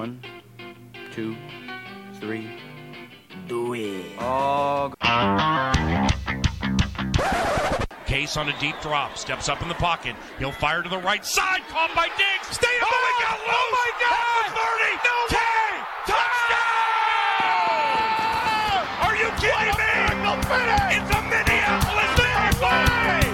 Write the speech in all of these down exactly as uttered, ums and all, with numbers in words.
One, two, three, do it. Oh. Case on a deep drop, steps up in the pocket. He'll fire to the right side, caught by Diggs. Stay up! Oh, he got loose! Oh, my God! thirty! No way! Touchdown! Are you kidding me? It's a Minneapolis Miracle!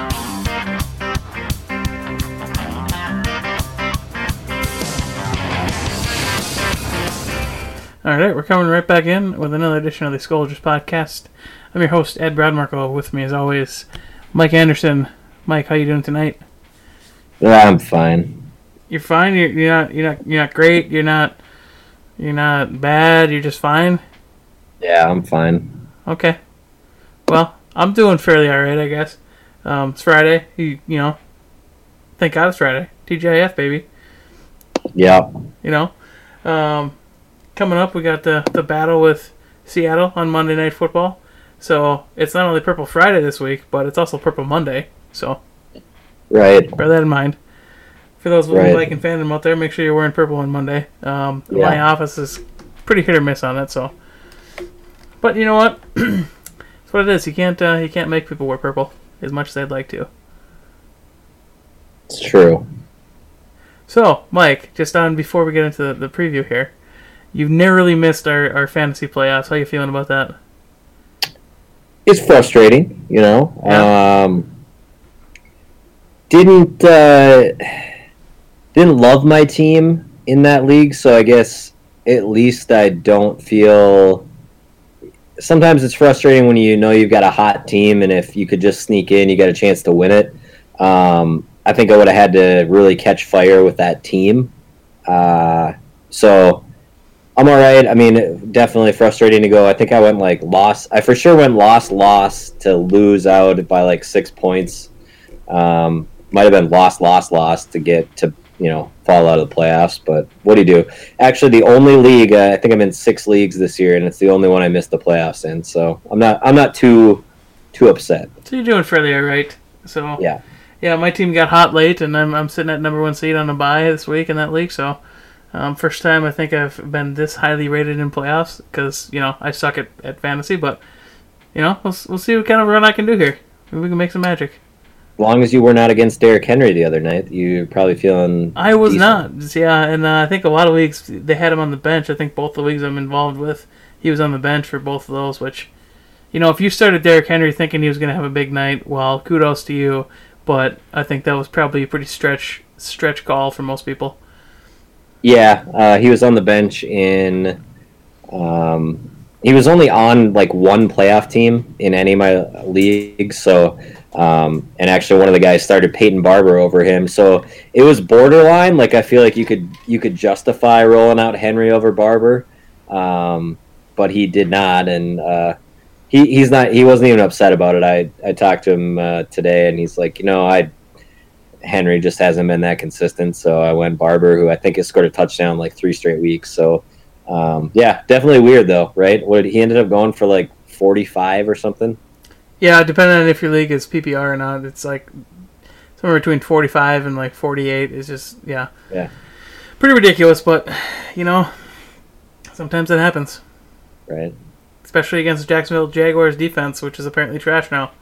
All right, we're coming right back in with another edition of the Scologers Podcast. I'm your host, Ed Broadmarkle. With me, as always, Mike Anderson. Mike, how you doing tonight? Yeah, I'm fine. You're fine. You're, you're not. You're not. You're not great. You're not. You're not bad. You're just fine. Yeah, I'm fine. Okay. Well, I'm doing fairly all right, I guess. Um, it's Friday. You, you know. Thank God it's Friday. T G I F, baby. Yeah. You know. Um, coming up, we got the the battle with Seattle on Monday Night Football. So it's not only Purple Friday this week, but it's also Purple Monday. So, right. Bear that in mind. For those right. liking fandom out there, make sure you're wearing purple on Monday. Um, yeah. My office is pretty hit or miss on it. So, but you know what? That's what it is. You can't uh, you can't make people wear purple as much as they'd like to. It's true. So, Mike, just on before we get into the, the preview here, you've narrowly missed our, our fantasy playoffs. How are you feeling about that? It's frustrating, you know. Yeah. Um, didn't uh, didn't love my team in that league, so I guess at least I don't feel. Sometimes it's frustrating when you know you've got a hot team, and if you could just sneak in, you got a chance to win it. Um, I think I would have had to really catch fire with that team. Uh, so. I'm all right. I mean, definitely frustrating to go. I think I went like loss. I for sure went loss, loss to lose out by like six points. Um, might have been loss, loss, loss to get to, you know, fall out of the playoffs. But what do you do? Actually, the only league, uh, I think I'm in six leagues this year, and it's the only one I missed the playoffs in. So I'm not, I'm not too, too upset. So you're doing fairly all right. So yeah, yeah. My team got hot late, and I'm I'm sitting at number one seed on a bye this week in that league. So. Um, first time I think I've been this highly rated in playoffs because, you know, I suck at, at fantasy, but, you know, we'll, we'll see what kind of run I can do here. Maybe we can make some magic. As long as you were not against Derrick Henry the other night, you're probably feeling I was decent. not. Yeah, and uh, I think a lot of leagues, they had him on the bench. I think both the leagues I'm involved with, he was on the bench for both of those, which, you know, if you started Derrick Henry thinking he was going to have a big night, well, kudos to you, but I think that was probably a pretty stretch stretch call for most people. Yeah, uh, he was on the bench in. Um, he was only on like one playoff team in any of my leagues. So, um, and actually, one of the guys started Peyton Barber over him. So it was borderline. Like I feel like you could you could justify rolling out Henry over Barber, um, but he did not, and uh, he he's not. He wasn't even upset about it. I I talked to him uh, today, and he's like, you know, I. Henry just hasn't been that consistent, so I went Barber, who I think has scored a touchdown like three straight weeks. So, um, yeah, definitely weird though, right? What he ended up going for like forty-five or something. Yeah, depending on if your league is P P R or not, it's like somewhere between forty-five and like forty-eight. It's just yeah, yeah, pretty ridiculous. But you know, sometimes it happens, right? Especially against Jacksonville Jaguars defense, which is apparently trash now.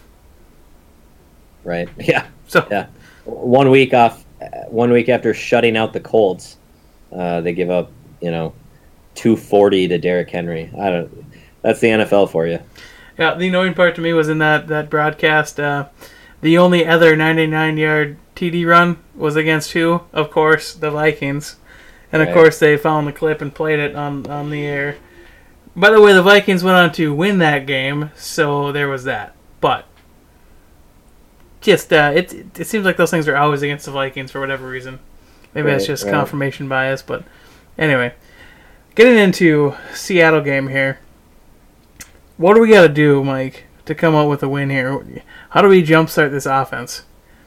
Right. Yeah. So yeah. One week off, one week after shutting out the Colts, uh, they give up, you know, two forty to Derrick Henry. I don't. That's the N F L for you. Yeah, the annoying part to me was in that that broadcast. Uh, the only other ninety-nine yard T D run was against who? Of course, the Vikings, and of right. course they found the clip and played it on on the air. By the way, the Vikings went on to win that game, so there was that. But. Just uh, it it seems like those things are always against the Vikings for whatever reason. Maybe right, that's just right. confirmation bias, but anyway, getting into Seattle game here. What do we got to do, Mike, to come out with a win here? How do we jumpstart this offense?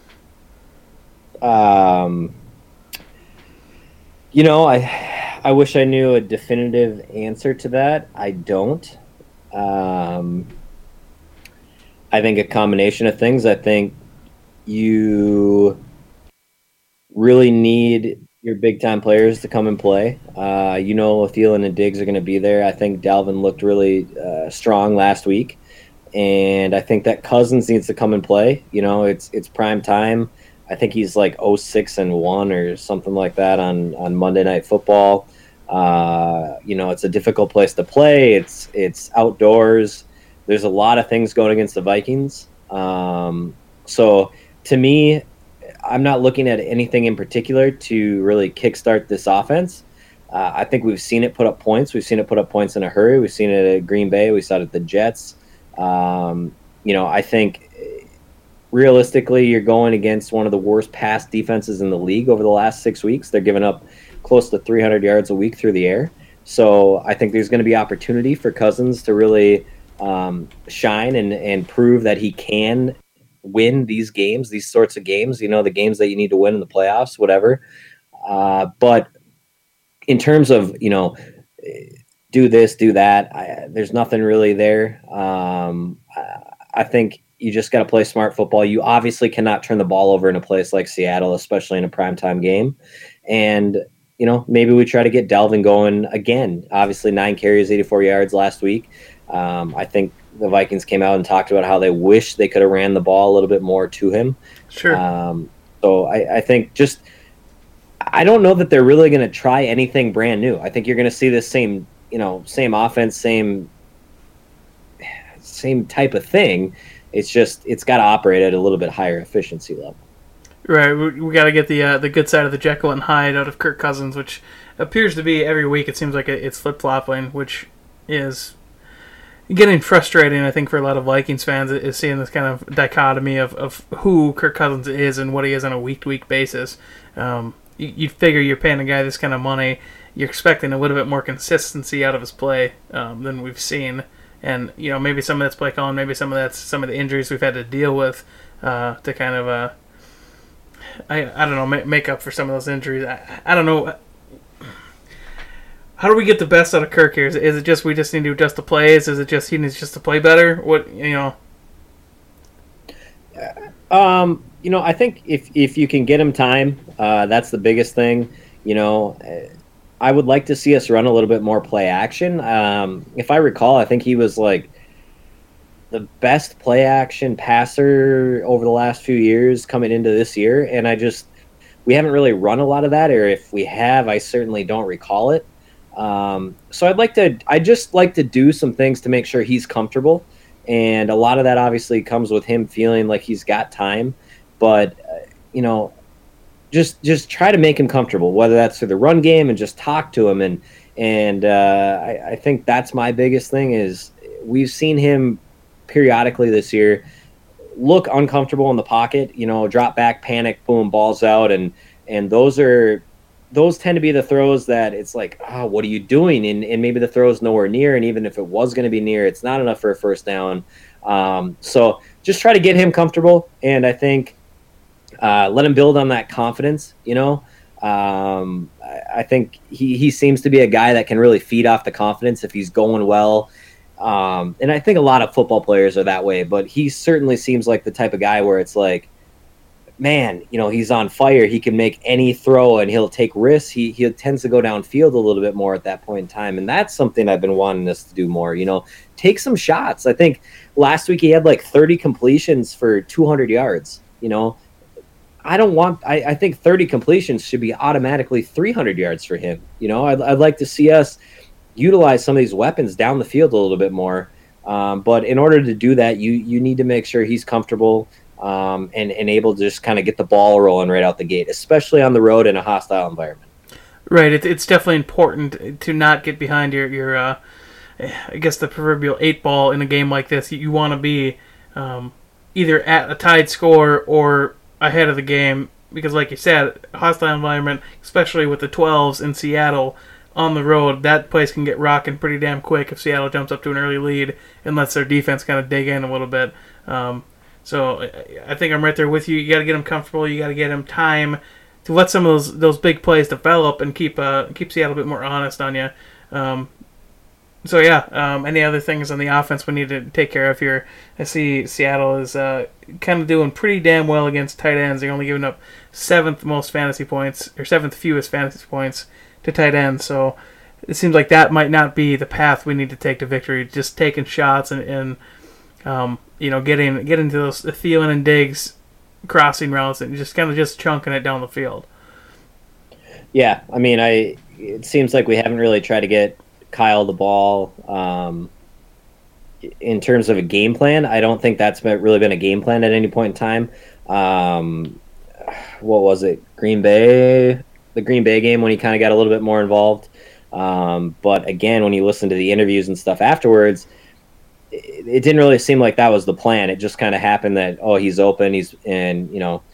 Um, you know, I I wish I knew a definitive answer to that. I don't. Um, I think a combination of things. I think you really need your big time players to come and play. Uh, you know, Thielen and Diggs are going to be there. I think Dalvin looked really uh, strong last week, and I think that Cousins needs to come and play. You know, it's it's prime time. I think he's like oh six and one or something like that on on Monday Night Football. Uh, you know, it's a difficult place to play. It's it's outdoors. There's a lot of things going against the Vikings. Um, so to me, I'm not looking at anything in particular to really kickstart this offense. Uh, I think we've seen it put up points. We've seen it put up points in a hurry. We've seen it at Green Bay. We saw it at the Jets. Um, you know, I think realistically, you're going against one of the worst pass defenses in the league over the last six weeks. They're giving up close to three hundred yards a week through the air. So I think there's going to be opportunity for Cousins to really um, shine and, and prove that he can win these games, these sorts of games, you know, the games that you need to win in the playoffs, whatever. Uh, but in terms of, you know, do this, do that, I, there's nothing really there. Um, I, I think you just got to play smart football. You obviously cannot turn the ball over in a place like Seattle, especially in a primetime game. And, you know, maybe we try to get Dalvin going again. Obviously, nine carries, eighty-four yards last week. Um, I think the Vikings came out and talked about how they wish they could have ran the ball a little bit more to him. Sure. Um, so I, I think just I don't know that they're really going to try anything brand new. I think you're going to see this same, you know, same offense, same same type of thing. It's just it's got to operate at a little bit higher efficiency level. Right, we, we got to get the uh, the good side of the Jekyll and Hyde out of Kirk Cousins, which appears to be every week. It seems like it's flip flopping, which is getting frustrating. I think for a lot of Vikings fans, is seeing this kind of dichotomy of, of who Kirk Cousins is and what he is on a week to week basis. Um, you, you figure you're paying a guy this kind of money, you're expecting a little bit more consistency out of his play um, than we've seen, and you know maybe some of that's play calling, maybe some of that's some of the injuries we've had to deal with uh, to kind of. Uh, I I don't know, make, make up for some of those injuries. I, I don't know. How do we get the best out of Kirk here? Is it, is it just we just need to adjust the plays? Is it just he needs just to play better? What you know? Um, you know, I think if if you can get him time, uh, that's the biggest thing. You know, I would like to see us run a little bit more play action. Um, if I recall, I think he was like the best play action passer over the last few years coming into this year. And I just, we haven't really run a lot of that, or if we have, I certainly don't recall it. Um, so I'd like to, I just like to do some things to make sure he's comfortable. And a lot of that obviously comes with him feeling like he's got time, but uh, you know, just, just try to make him comfortable, whether that's through the run game and just talk to him. And, and uh, I, I think that's my biggest thing is we've seen him periodically this year look uncomfortable in the pocket, you know, drop back, panic, boom, balls out. And, and those are, those tend to be the throws that it's like, oh, what are you doing? And, and maybe the throw's nowhere near. And even if it was going to be near, it's not enough for a first down. Um, so just try to get him comfortable. And I think uh, let him build on that confidence, you know. Um, I, I think he, he seems to be a guy that can really feed off the confidence if he's going well. Um, and I think a lot of football players are that way, but he certainly seems like the type of guy where it's like, man, you know, he's on fire. He can make any throw and he'll take risks. He he tends to go downfield a little bit more at that point in time. And that's something I've been wanting us to do more, you know, take some shots. I think last week he had like thirty completions for two hundred yards, you know. I don't want, I, I think thirty completions should be automatically three hundred yards for him. You know, I'd, I'd like to see us utilize some of these weapons down the field a little bit more. Um, but in order to do that, you you need to make sure he's comfortable um, and, and able to just kind of get the ball rolling right out the gate, especially on the road in a hostile environment. Right. It, it's definitely important to not get behind your, your uh, I guess, the proverbial eight ball in a game like this. You, you want to be um, either at a tied score or ahead of the game because, like you said, hostile environment, especially with the twelves in Seattle, on the road, that place can get rocking pretty damn quick if Seattle jumps up to an early lead and lets their defense kind of dig in a little bit. Um, so I think I'm right there with you. You got to get them comfortable. You got to get them time to let some of those those big plays develop and keep uh, keep Seattle a bit more honest on you. Um, so yeah, um, any other things on the offense we need to take care of here? I see Seattle is uh, kind of doing pretty damn well against tight ends. They're only giving up seventh most fantasy points, or seventh fewest fantasy points to tight ends. So it seems like that might not be the path we need to take to victory. Just taking shots and, and um, you know, getting getting to those Thielen and Diggs crossing routes and just kind of just chunking it down the field. Yeah, I mean, I it seems like we haven't really tried to get Kyle the ball. Um, in terms of a game plan, I don't think that's really been a game plan at any point in time. Um, what was it? Green Bay, the Green Bay game when he kind of got a little bit more involved. Um, but again, when you listen to the interviews and stuff afterwards, it, it didn't really seem like that was the plan. It just kind of happened that, oh, he's open, he's and you know,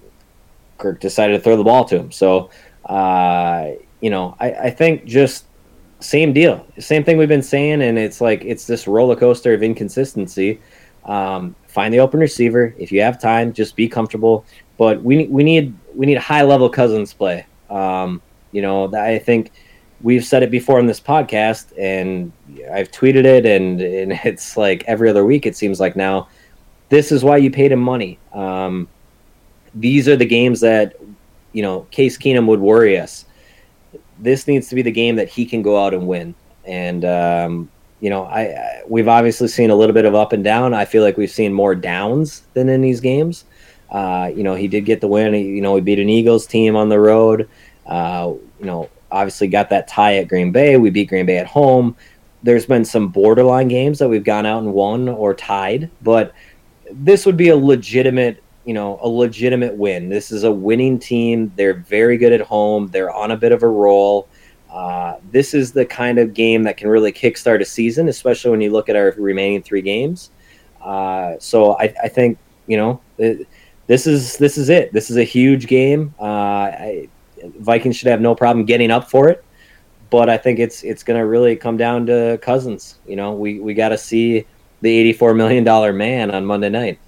Kirk decided to throw the ball to him. So, uh, you know, I, I think just same deal, same thing we've been saying, and it's like it's this roller coaster of inconsistency. Um, find the open receiver if you have time. Just be comfortable. But we we need we need high level Cousins play. Um, you know, I think we've said it before on this podcast, and I've tweeted it, and and it's like every other week. It seems like now, this is why you paid him money. Um, these are the games that, you know, Case Keenum would worry us. This needs to be the game that he can go out and win. And, um, you know, I, I we've obviously seen a little bit of up and down. I feel like we've seen more downs than in these games. Uh, you know, he did get the win. He, you know, we beat an Eagles team on the road. Uh, you know, obviously got that tie at Green Bay. We beat Green Bay at home. There's been some borderline games that we've gone out and won or tied. But this would be a legitimate you know, a legitimate win. This is a winning team. They're very good at home. They're on a bit of a roll. Uh, this is the kind of game that can really kickstart a season, especially when you look at our remaining three games. Uh, so I, I think, you know, it, this is this is it. This is a huge game. Uh, I, Vikings should have no problem getting up for it. But I think it's it's going to really come down to Cousins. You know, we, we got to see the eighty-four million dollars man on Monday night.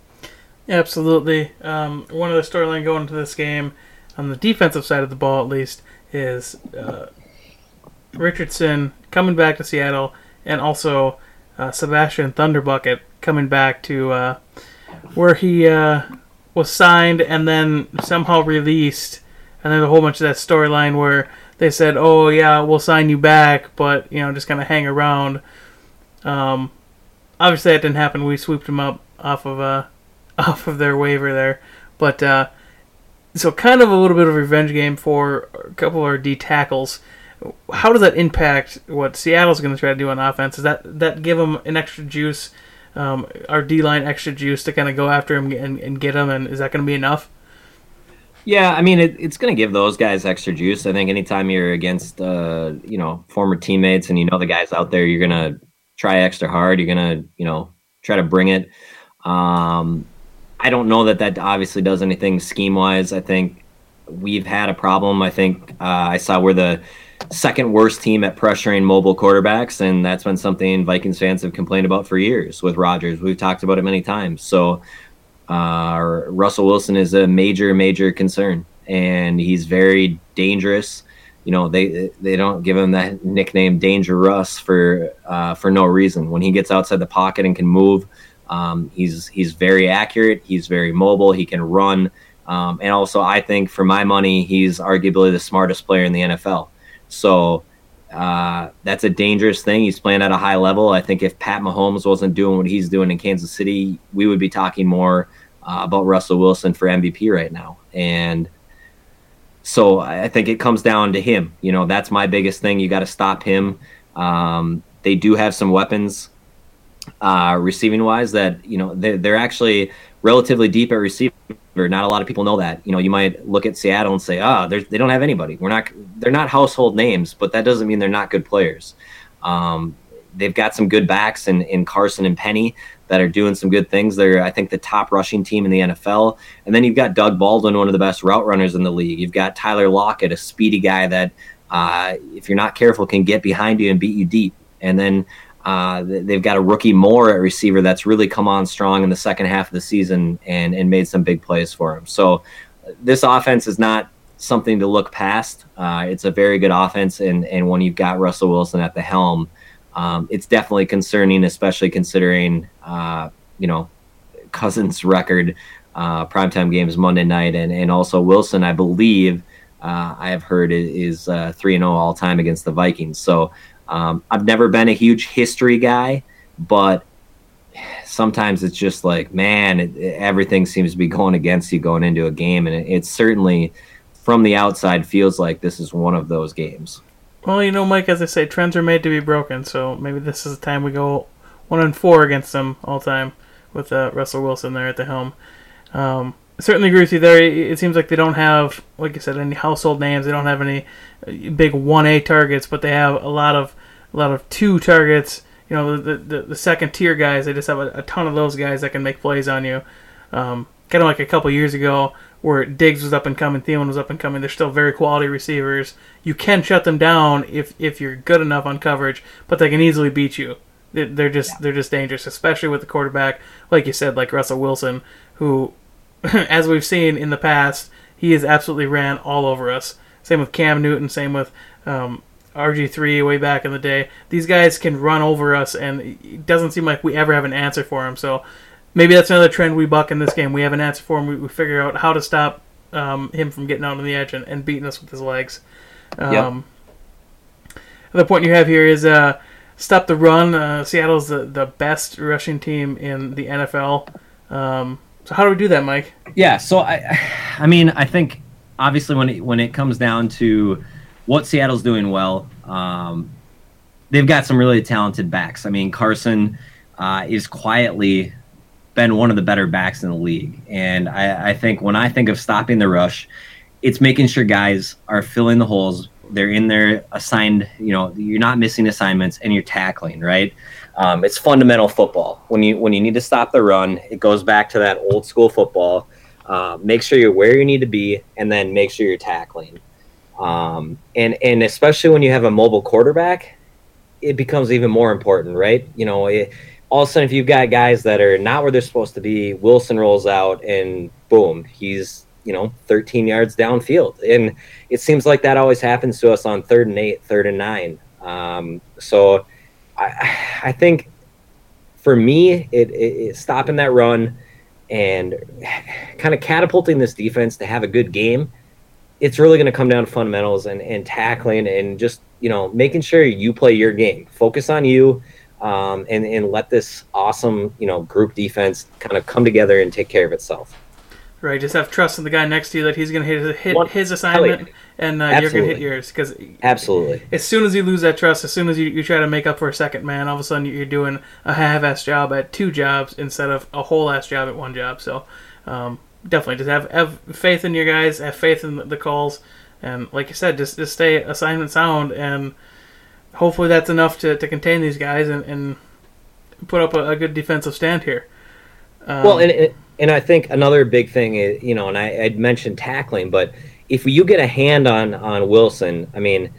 Absolutely. Um, one of the storyline going into this game, on the defensive side of the ball at least, is uh, Richardson coming back to Seattle, and also uh, Sebastian Thunderbucket coming back to uh, where he uh, was signed and then somehow released. And there's a whole bunch of that storyline where they said, "Oh yeah, we'll sign you back," but you know, just kind of hang around. Um, obviously, that didn't happen. We swooped him up off of uh, off of their waiver there, but uh, so kind of a little bit of a revenge game for a couple of our D tackles. How does that impact what Seattle's going to try to do on offense? Does that that give them an extra juice, um, our D line extra juice to kind of go after him and, and get him? And is that going to be enough? Yeah, I mean, it, it's going to give those guys extra juice. I think anytime you're against, uh, you know, former teammates and you know the guys out there, you're going to try extra hard. You're going to, you know, try to bring it. Um, I don't know that that obviously does anything scheme-wise. I think we've had a problem. I think uh, I saw we're the second worst team at pressuring mobile quarterbacks, and that's been something Vikings fans have complained about for years with Rodgers. We've talked about it many times. So uh, Russell Wilson is a major, major concern, and he's very dangerous. You know, they they don't give him that nickname Danger Russ for uh, for no reason. When he gets outside the pocket and can move, Um, he's he's very accurate. He's very mobile. He can run. Um, and also, I think, for my money, he's arguably the smartest player in the N F L. So uh, that's a dangerous thing. He's playing at a high level. I think if Pat Mahomes wasn't doing what he's doing in Kansas City, we would be talking more uh, about Russell Wilson for M V P right now. And so I think it comes down to him. You know, that's my biggest thing. You got to stop him. Um, they do have some weapons Uh, receiving wise that, you know, they're, they're actually relatively deep at receiver. Not a lot of people know that. You know, you might look at Seattle and say, ah, oh, they don't have anybody. We're not, they're not household names, but that doesn't mean they're not good players. Um, they've got some good backs in, in Carson and Penny that are doing some good things. They're, I think, the top rushing team in the N F L. And then you've got Doug Baldwin, one of the best route runners in the league. You've got Tyler Lockett, a speedy guy that, uh, if you're not careful, can get behind you and beat you deep. And then Uh, they've got a rookie Moore at receiver that's really come on strong in the second half of the season and, and made some big plays for him. So this offense is not something to look past. Uh, it's a very good offense, and, and when you've got Russell Wilson at the helm, um, it's definitely concerning, especially considering, uh, you know, Cousins' record, uh, primetime games Monday night, and, and also Wilson, I believe, uh, I have heard is uh, three and oh all time against the Vikings. So um, I've never been a huge history guy, but sometimes it's just like, man, it, it, everything seems to be going against you going into a game, and it, it certainly, from the outside, feels like this is one of those games. Well, you know, Mike, as I say, trends are made to be broken, so maybe this is the time we go one and four against them all time with uh, Russell Wilson there at the helm. Um, I certainly agree with you there. It seems like they don't have, like you said, any household names. They don't have any big one A targets, but they have a lot of a lot of two targets. You know, the the, the second tier guys. They just have a, a ton of those guys that can make plays on you. Um, kind of like a couple years ago where Diggs was up and coming, Thielen was up and coming. They're still very quality receivers. You can shut them down if if you're good enough on coverage, but they can easily beat you. They're just they're just dangerous, especially with the quarterback, like you said, like Russell Wilson, who, as we've seen in the past, he has absolutely ran all over us. Same with Cam Newton, same with um, R G three way back in the day. These guys can run over us, and it doesn't seem like we ever have an answer for him. So maybe that's another trend we buck in this game. We have an answer for him. We, we figure out how to stop um, him from getting out on the edge and, and beating us with his legs. Um, yep. The point you have here is... Uh, Stop the run. Uh, Seattle's the, the best rushing team in the N F L. Um, so how do we do that, Mike? Yeah, so I, I mean, I think obviously when it, when it comes down to what Seattle's doing well, um, they've got some really talented backs. I mean, Carson uh, is quietly been one of the better backs in the league, and I, I think when I think of stopping the rush, it's making sure guys are filling the holes. They're in their assigned, you know, you're not missing assignments, and you're tackling, right? Um, it's fundamental football. When you when you need to stop the run, it goes back to that old school football. Uh, make sure you're where you need to be, and then make sure you're tackling. Um, and and especially when you have a mobile quarterback, it becomes even more important, right? You know, it, all of a sudden, if you've got guys that are not where they're supposed to be, Wilson rolls out, and boom, he's, you know, thirteen yards downfield. And it seems like that always happens to us on third and eight, third and nine. Um, so I, I think for me, it, it, it stopping that run and kind of catapulting this defense to have a good game, it's really going to come down to fundamentals and, and tackling and just, you know, making sure you play your game. Focus on you, um, and, and let this awesome, you know, group defense kind of come together and take care of itself. Right, just have trust in the guy next to you that he's going to hit, hit One, his assignment, and uh, you're going to hit yours. Cause Absolutely. As soon as you lose that trust, as soon as you, you try to make up for a second man, all of a sudden you're doing a half-ass job at two jobs instead of a whole-ass job at one job. So um, definitely just have, have faith in your guys, have faith in the, the calls, and like you said, just, just stay assignment sound, and hopefully that's enough to, to contain these guys and, and put up a, a good defensive stand here. Um, well, and it, And I think another big thing is, you know, and I, I'd mentioned tackling, but if you get a hand on, on Wilson, I mean,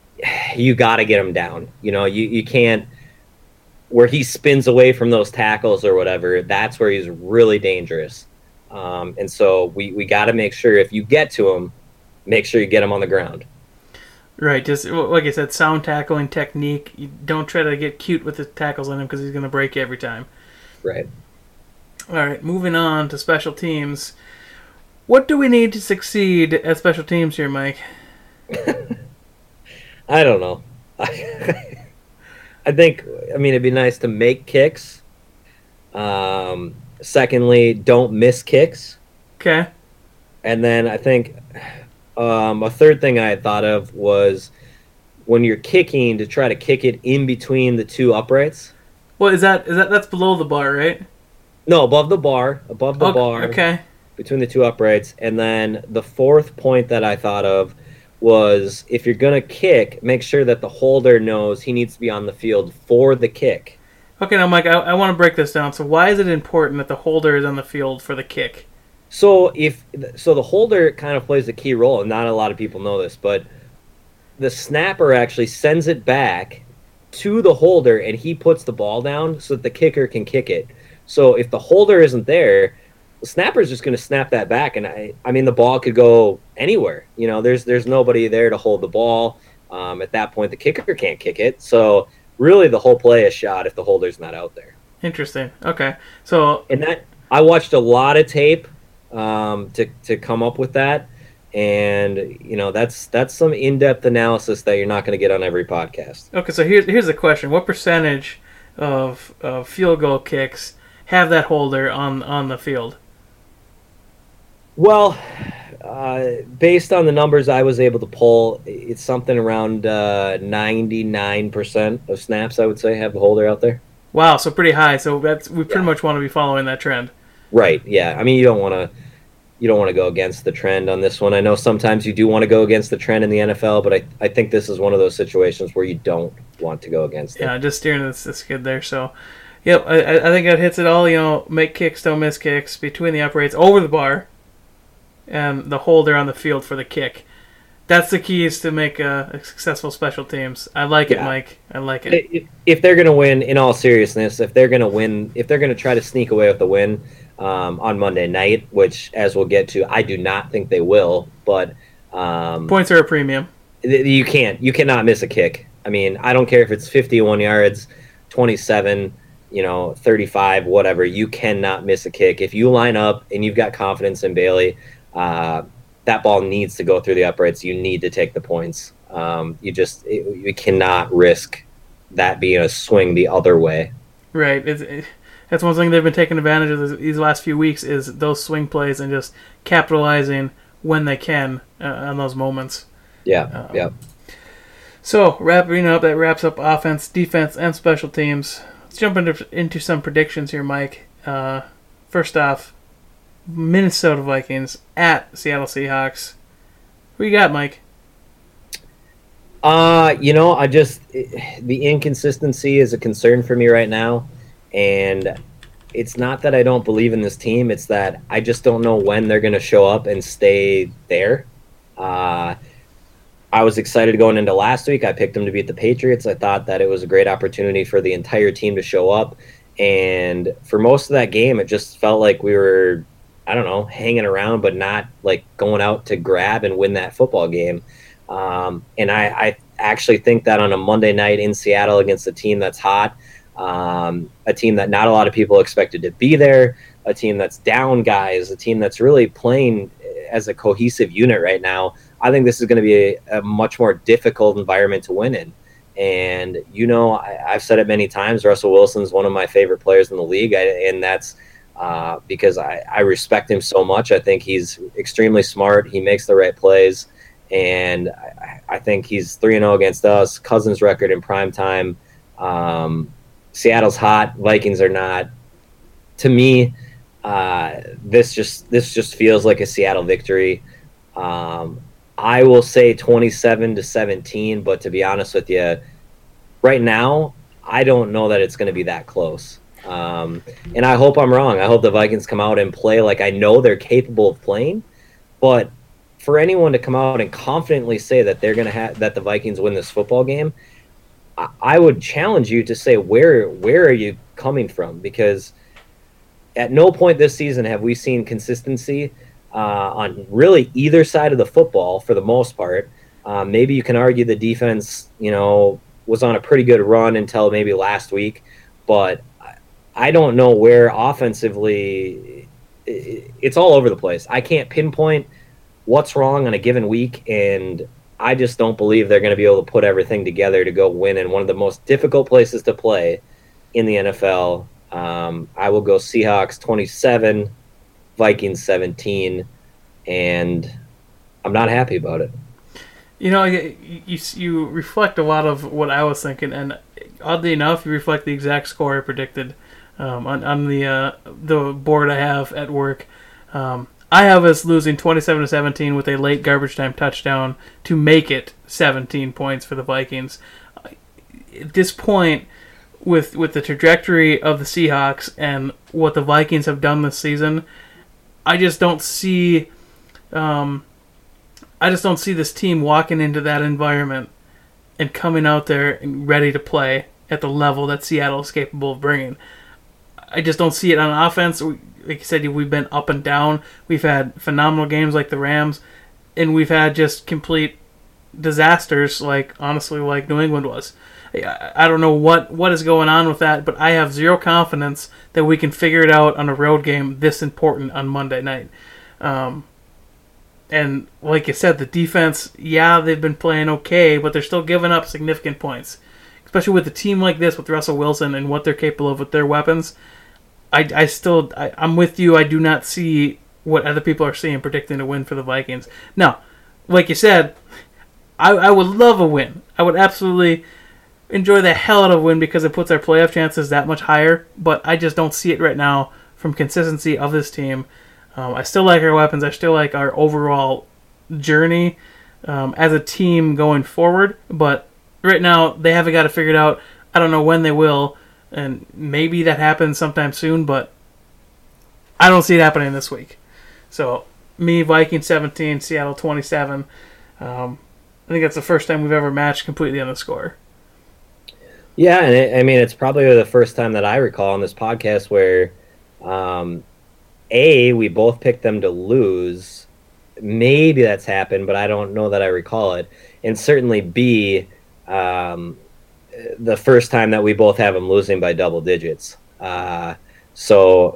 you got to get him down. You know, you, you can't, where he spins away from those tackles or whatever, that's where he's really dangerous. Um, and so we, we got to make sure if you get to him, make sure you get him on the ground. Right, just like I said, sound tackling technique. You don't try to get cute with the tackles on him because he's going to break you every time. Right. All right, moving on to special teams. What do we need to succeed at special teams here, Mike? I don't know. I think, I mean, it'd be nice to make kicks. Um, secondly, don't miss kicks. Okay. And then I think um, a third thing I had thought of was when you're kicking, to try to kick it in between the two uprights. Well, is that is that that's below the bar, right? No, above the bar, above the okay, bar, okay. between the two uprights. And then the fourth point that I thought of was if you're going to kick, make sure that the holder knows he needs to be on the field for the kick. Okay, now, Mike, I, I want to break this down. So why is it important that the holder is on the field for the kick? So if so, the holder kind of plays a key role, and not a lot of people know this, but the snapper actually sends it back to the holder, and he puts the ball down so that the kicker can kick it. So if the holder isn't there, the snapper's just going to snap that back, and I, I mean the ball could go anywhere. You know, there's there's nobody there to hold the ball. Um, at that point, the kicker can't kick it. So really the whole play is shot if the holder's not out there. Interesting. Okay. So and that I watched a lot of tape um, to to come up with that, and you know that's that's some in-depth analysis that you're not going to get on every podcast. Okay, so here's here's the question: what percentage of, of field goal kicks have that holder on on the field? Well, uh, based on the numbers I was able to pull, it's something around uh, ninety-nine percent of snaps, I would say, have the holder out there. Wow, so pretty high. So that's we pretty Yeah. much want to be following that trend. Right. Yeah. I mean, you don't want to you don't want to go against the trend on this one. I know sometimes you do want to go against the trend in the N F L, but I I think this is one of those situations where you don't want to go against it. Yeah, just steering this this kid there. So, yep, I I think that hits it all. You know, make kicks, don't miss kicks between the uprights, over the bar, and the holder on the field for the kick. That's the keys to make a, a successful special teams. I like it, Yeah. Mike. I like it. If, if they're going to win, in all seriousness, if they're going to win, if they're going to try to sneak away with the win um, on Monday night, which, as we'll get to, I do not think they will, but um, Points are a premium. th- you can't, you cannot miss a kick. I mean, I don't care if it's fifty-one yards, twenty-seven, you know, thirty-five, whatever. You cannot miss a kick. If you line up and you've got confidence in Bailey, uh, that ball needs to go through the uprights. You need to take the points. Um, you just it, you cannot risk that being a swing the other way. Right. It's, it, that's one thing they've been taking advantage of this, these last few weeks is those swing plays and just capitalizing when they can uh, on those moments. Yeah, Um, yeah. So, wrapping up, that wraps up offense, defense, and special teams. Let's jump into, into some predictions here, Mike. Uh, first off, Minnesota Vikings at Seattle Seahawks. Who you got, Mike? Uh, you know, I just the inconsistency is a concern for me right now, and it's not that I don't believe in this team. It's that I just don't know when they're going to show up and stay there. Uh, I was excited going into last week. I picked them to beat the Patriots. I thought that it was a great opportunity for the entire team to show up, and for most of that game, it just felt like we were, I don't know, hanging around, but not like going out to grab and win that football game. Um, and I, I actually think that on a Monday night in Seattle against a team that's hot, um, a team that not a lot of people expected to be there, a team that's down guys, a team that's really playing as a cohesive unit right now, I think this is going to be a, a much more difficult environment to win in. And, you know, I, I've said it many times, Russell Wilson's one of my favorite players in the league, I, and that's uh, because I, I respect him so much. I think he's extremely smart. He makes the right plays. And I, I think he's three and oh against us. Cousins' record in prime time. Um, Seattle's hot. Vikings are not. To me, uh, this just this just feels like a Seattle victory. Um, I will say twenty-seven to seventeen, but to be honest with you, right now, I don't know that it's going to be that close. Um, and I hope I'm wrong. I hope the Vikings come out and play like I know they're capable of playing, but for anyone to come out and confidently say that they're going to have that the Vikings win this football game, I, I would challenge you to say where where are you coming from? Because at no point this season have we seen consistency uh, on really either side of the football for the most part. Um, maybe you can argue the defense, you know, was on a pretty good run until maybe last week, but I don't know where offensively it's all over the place. I can't pinpoint what's wrong on a given week, and I just don't believe they're going to be able to put everything together to go win in one of the most difficult places to play in the N F L. Um, I will go Seahawks twenty-seven, Vikings seventeen, and I'm not happy about it. You know, you, you you reflect a lot of what I was thinking, and oddly enough, you reflect the exact score I predicted um, on on the uh, the board I have at work. Um, I have us losing twenty-seven to seventeen with a late garbage time touchdown to make it seventeen points for the Vikings. At this point, with with the trajectory of the Seahawks and what the Vikings have done this season, I just don't see, um, I just don't see this team walking into that environment and coming out there and ready to play at the level that Seattle is capable of bringing. I just don't see it on offense. Like you said, we've been up and down. We've had phenomenal games like the Rams, and we've had just complete disasters like honestly like New England was. I, I don't know what, what is going on with that, but I have zero confidence that we can figure it out on a road game this important on Monday night. Um, and like you said, the defense, yeah, they've been playing okay, but they're still giving up significant points. Especially with a team like this, with Russell Wilson and what they're capable of with their weapons. I, I still, I, I'm with you. I do not see what other people are seeing predicting a win for the Vikings. Now, like you said, I, I would love a win. I would absolutely enjoy the hell out of a win because it puts our playoff chances that much higher, but I just don't see it right now from consistency of this team. Um, I still like our weapons. I still like our overall journey um, as a team going forward, but right now they haven't got it figured out. I don't know when they will, and maybe that happens sometime soon, but I don't see it happening this week. So, me, Vikings seventeen, Seattle twenty-seven. Um, I think that's the first time we've ever matched completely on the score. Yeah, and it, I mean, it's probably the first time that I recall on this podcast where, um, A, we both picked them to lose. Maybe that's happened, but I don't know that I recall it. And certainly B, um, the first time that we both have them losing by double digits. Uh, so,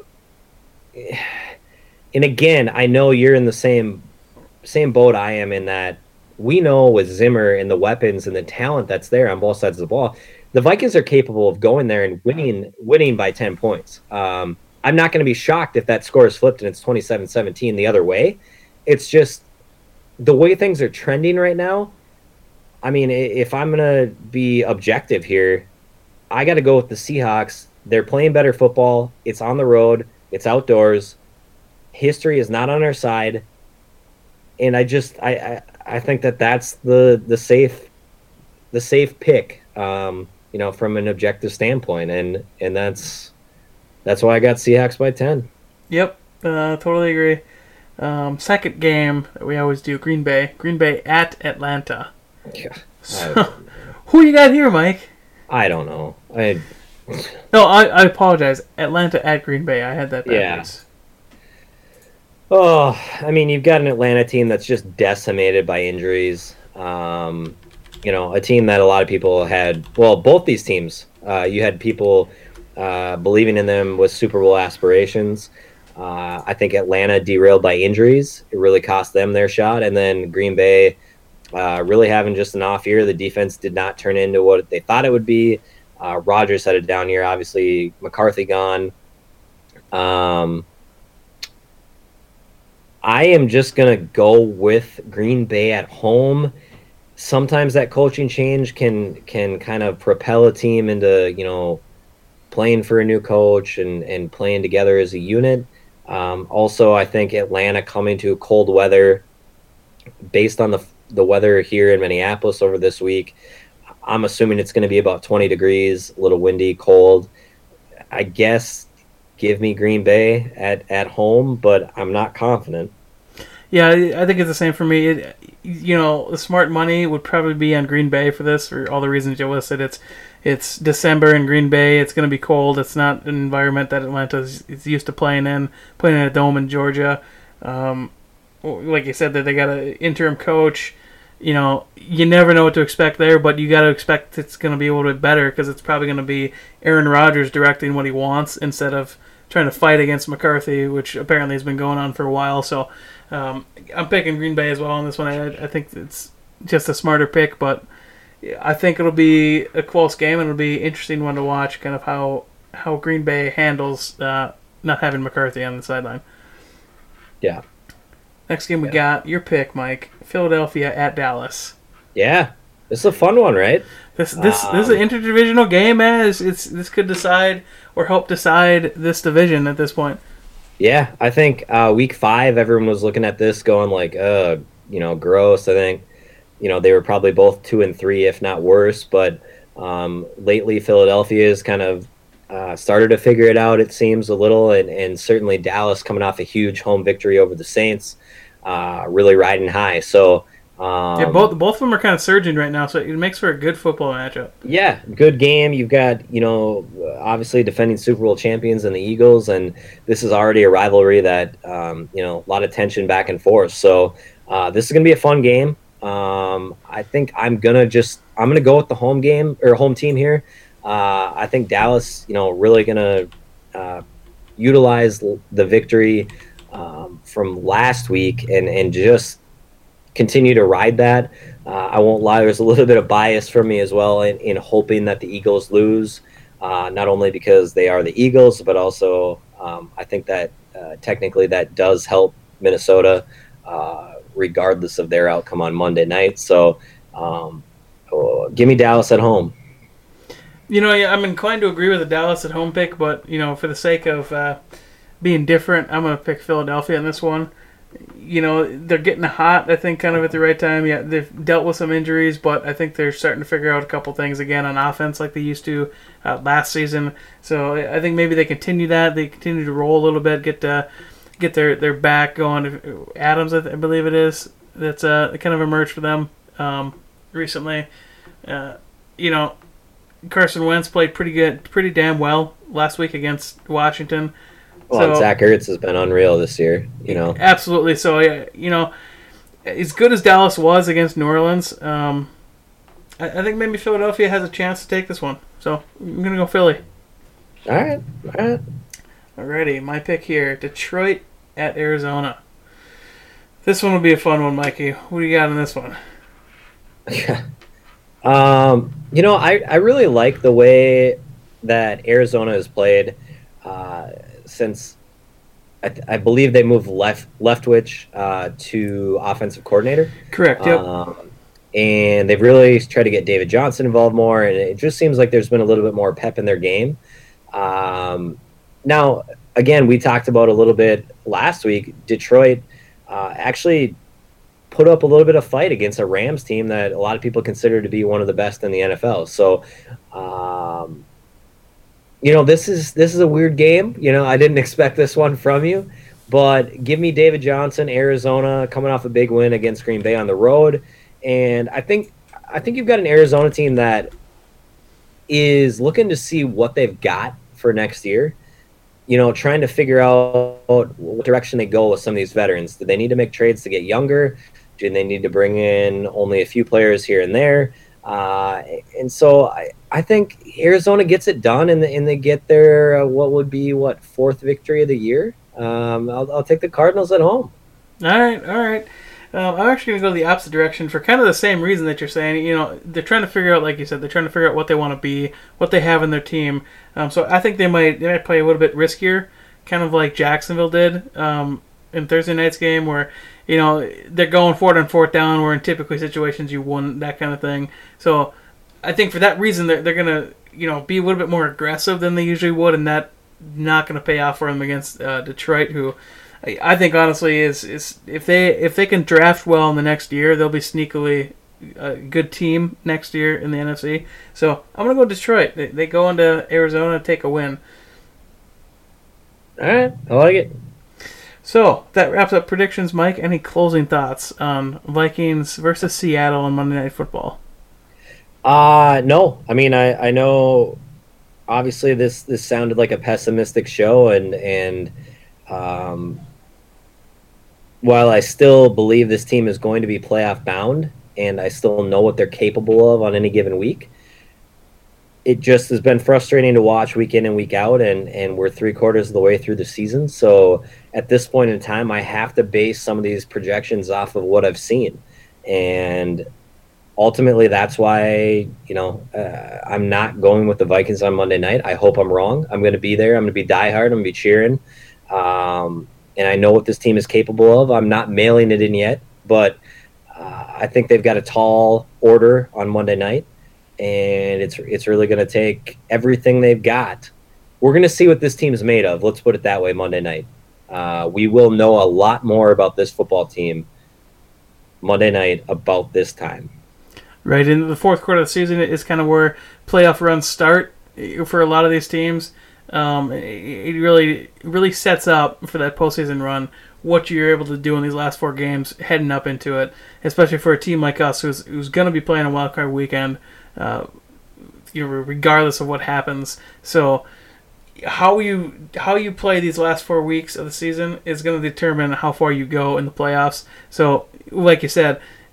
and again, I know you're in the same same boat I am in that we know with Zimmer and the weapons and the talent that's there on both sides of the ball, the Vikings are capable of going there and winning winning by ten points. Um, I'm not going to be shocked if that score is flipped and it's twenty-seven seventeen the other way. It's just the way things are trending right now. I mean, if I'm going to be objective here, I got to go with the Seahawks. They're playing better football. It's on the road. It's outdoors. History is not on our side. And I just I, I, I think that that's the the safe the safe pick, um, you know, from an objective standpoint, and and that's that's why I got Seahawks by ten. Yep, uh, totally agree. Um, second game that we always do, Green Bay, Green Bay at Atlanta. Yeah, so, who you got here, Mike? I don't know. I no, I, I apologize. Atlanta at Green Bay. I had that backwards. Yeah. Oh, I mean, you've got an Atlanta team that's just decimated by injuries. Um, you know, a team that a lot of people had, well, both these teams, uh, you had people uh, believing in them with Super Bowl aspirations. Uh, I think Atlanta derailed by injuries. It really cost them their shot. And then Green Bay uh, really having just an off year. The defense did not turn into what they thought it would be. Uh, Rodgers had a down year. Obviously, McCarthy gone. Um, I am just going to go with Green Bay at home. Sometimes that coaching change can can kind of propel a team into, you know, playing for a new coach and, and playing together as a unit. Um, also, I think Atlanta coming to cold weather, based on the the weather here in Minneapolis over this week, I'm assuming it's going to be about twenty degrees, a little windy, cold. I guess give me Green Bay at, at home, but I'm not confident. Yeah, I think it's the same for me. It, you know, the smart money would probably be on Green Bay for this, for all the reasons you listed. It's it's December in Green Bay. It's going to be cold. It's not an environment that Atlanta is used to playing in, playing in a dome in Georgia. Um, like you said, that they got an interim coach. You know, you never know what to expect there, but you got to expect it's going to be a little bit better because it's probably going to be Aaron Rodgers directing what he wants instead of trying to fight against McCarthy, which apparently has been going on for a while. So um, I'm picking Green Bay as well on this one. I, I think it's just a smarter pick, but I think it'll be a close game and it'll be an interesting one to watch, kind of how how Green Bay handles uh, not having McCarthy on the sideline. Yeah. Next game we yeah. got your pick, Mike. Philadelphia at Dallas. Yeah, this is a fun one, right? This this um, this is an interdivisional game, man. It's, it's this could decide or help decide this division at this point. Yeah, I think uh, week five, everyone was looking at this going like, uh, you know, gross. I think, you know, they were probably both two and three, if not worse. But um, lately, Philadelphia has kind of uh, started to figure it out, it seems, a little. And, and certainly Dallas coming off a huge home victory over the Saints, uh, really riding high. So, um, yeah, both both of them are kind of surging right now, so it makes for a good football matchup. Yeah, good game. You've got, you know, obviously defending Super Bowl champions and the Eagles, and this is already a rivalry that, um, you know, a lot of tension back and forth. So uh, this is going to be a fun game. Um, I think I'm gonna just I'm gonna go with the home game or home team here. Uh, I think Dallas, you know, really gonna uh, utilize the victory um, from last week and and just continue to ride that. Uh, I won't lie, there's a little bit of bias from me as well in, in hoping that the Eagles lose, uh, not only because they are the Eagles, but also um, I think that uh, technically that does help Minnesota, uh, regardless of their outcome on Monday night. So um, oh, give me Dallas at home. You know, yeah, I'm inclined to agree with the Dallas at home pick, but, you know, for the sake of uh, being different, I'm going to pick Philadelphia in this one. You know, they're getting hot, I think, kind of at the right time. Yeah, they've dealt with some injuries, but I think they're starting to figure out a couple things again on offense like they used to uh, last season. So I think maybe they continue that. They continue to roll a little bit, get uh, get their, their back going. Adams, I, th- I believe it is, that's uh, kind of emerged for them um, recently. Uh, you know, Carson Wentz played pretty good, pretty damn well last week against Washington. Well, So- Zach Ertz has been unreal this year, you know. Absolutely. So, yeah, you know, as good as Dallas was against New Orleans, um, I, I think maybe Philadelphia has a chance to take this one. So I'm going to go Philly. All right, all right. Alrighty, my pick here, Detroit at Arizona. This one will be a fun one, Mikey. What do you got in this one? um, you know, I, I really like the way that Arizona has played uh, since I, I believe they moved left Leftwich uh, to offensive coordinator. Correct, yep. Um, and they've really tried to get David Johnson involved more, and it just seems like there's been a little bit more pep in their game. Um, now, again, we talked about a little bit last week. Detroit uh, actually put up a little bit of fight against a Rams team that a lot of people consider to be one of the best in the N F L. So, um, you know, this is this is a weird game. You know, I didn't expect this one from you, but give me David Johnson, Arizona, coming off a big win against Green Bay on the road, and I think I think you've got an Arizona team that is looking to see what they've got for next year. You know, trying to figure out what direction they go with some of these veterans. Do they need to make trades to get younger? Do they need to bring in only a few players here and there? Uh, and so I, I think Arizona gets it done, and, the, and they get their, uh, what would be, what, fourth victory of the year? Um, I'll, I'll take the Cardinals at home. All right, all right. Um, I'm actually going to go the opposite direction for kind of the same reason that you're saying. You know, they're trying to figure out, like you said, they're trying to figure out what they want to be, what they have in their team. Um, so I think they might they might play a little bit riskier, kind of like Jacksonville did um, in Thursday night's game, where you know they're going for it on fourth down, where in typically situations you wouldn't, that kind of thing. So I think for that reason they're they're going to you know be a little bit more aggressive than they usually would, and that not going to pay off for them against uh, Detroit, who I think honestly is is if they if they can draft well in the next year, they'll be sneakily a good team next year in the N F C. So I'm gonna go Detroit. They, they go into Arizona and take a win. All right, I like it. So that wraps up predictions, Mike. Any closing thoughts on Vikings versus Seattle on Monday Night Football? Uh no. I mean, I, I know obviously this this sounded like a pessimistic show, and and um, while I still believe this team is going to be playoff bound, and I still know what they're capable of on any given week, it just has been frustrating to watch week in and week out, and, and we're three quarters of the way through the season. So at this point in time, I have to base some of these projections off of what I've seen. And ultimately, that's why, you know, uh, I'm not going with the Vikings on Monday night. I hope I'm wrong. I'm going to be there. I'm going to be diehard. I'm going to be cheering. Um, and I know what this team is capable of. I'm not mailing it in yet, but uh, I think they've got a tall order on Monday night, and it's it's really going to take everything they've got. We're going to see what this team is made of. Let's put it that way. Monday night, uh, we will know a lot more about this football team Monday night about this time. Right, in the fourth quarter of the season is kind of where playoff runs start for a lot of these teams. Um, it really really sets up for that postseason run what you're able to do in these last four games heading up into it, especially for a team like us who's who's going to be playing a wild card weekend, uh, you know, regardless of what happens. So how you how you play these last four weeks of the season is going to determine how far you go in the playoffs. So like you said,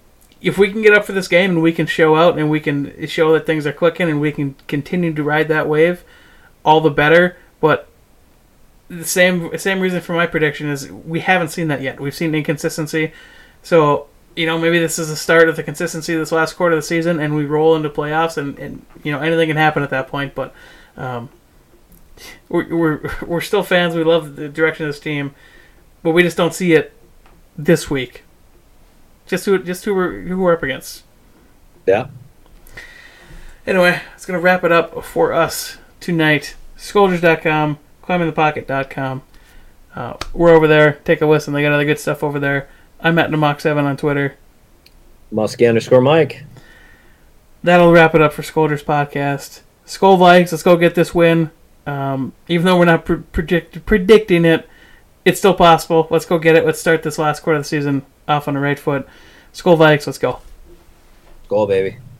if we can get up for this game and we can show out and we can show that things are clicking and we can continue to ride that wave, all the better. But the same same reason for my prediction is we haven't seen that yet. We've seen inconsistency. So, you know, maybe this is the start of the consistency this last quarter of the season and we roll into playoffs and, and you know, anything can happen at that point. But um, we're, we're, we're still fans. We love the direction of this team. But we just don't see it this week. Just who, just who we're, who we're up against. Yeah. Anyway, it's going to wrap it up for us tonight. Scolders dot com, climbing the pocket dot com. Uh, we're over there. Take a listen. They got other good stuff over there. I'm at Namox seven on Twitter. Muskie underscore Mike. That'll wrap it up for Scolders Podcast. Skull Vikes, let's go get this win. Um, even though we're not pre- predict- predicting it, it's still possible. Let's go get it. Let's start this last quarter of the season off on the right foot. Skull Vikes, let's go. Goal, baby.